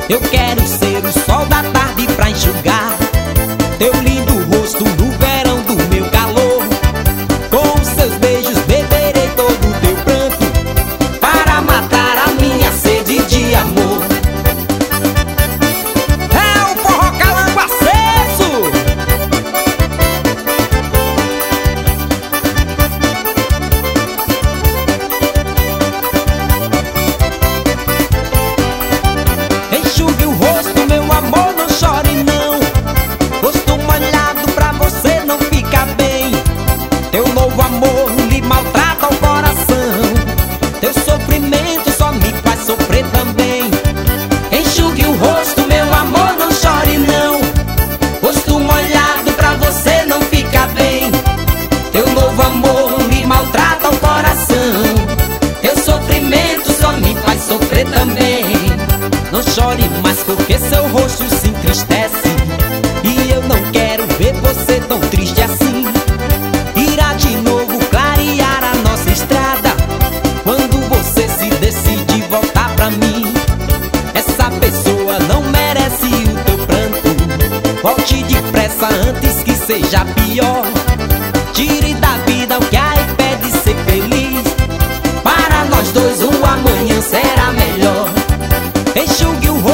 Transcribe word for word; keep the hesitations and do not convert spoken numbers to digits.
Eu quero ser o sol da tarde pra enxugar teu lindo rosto no verão do meu calor. Com os seus beijos beberei todo o teu pranto para matar a minha sede de amor. É o forró calango aceso. Enxugue o rosto, meu amor, não chore não. Rosto molhado pra você não fica bem. Teu novo amor lhe maltrata o coração. Teu sofrimento só me faz sofrer também. Enxugue o rosto, meu amor, não chore não. Rosto molhado pra você não fica bem. Teu novo amor lhe maltrata o coração. Teu sofrimento só me faz sofrer também. Não chore mais porque seu rosto se entristece, e eu não quero ver você tão triste assim. Irá de novo clarear a nossa estrada quando você se decidir voltar pra mim. Essa pessoa não merece o teu pranto. Volte depressa antes que seja pior. Tire da vida o que a impede ser feliz. Para nós dois o amanhã será melhor. Enxugue o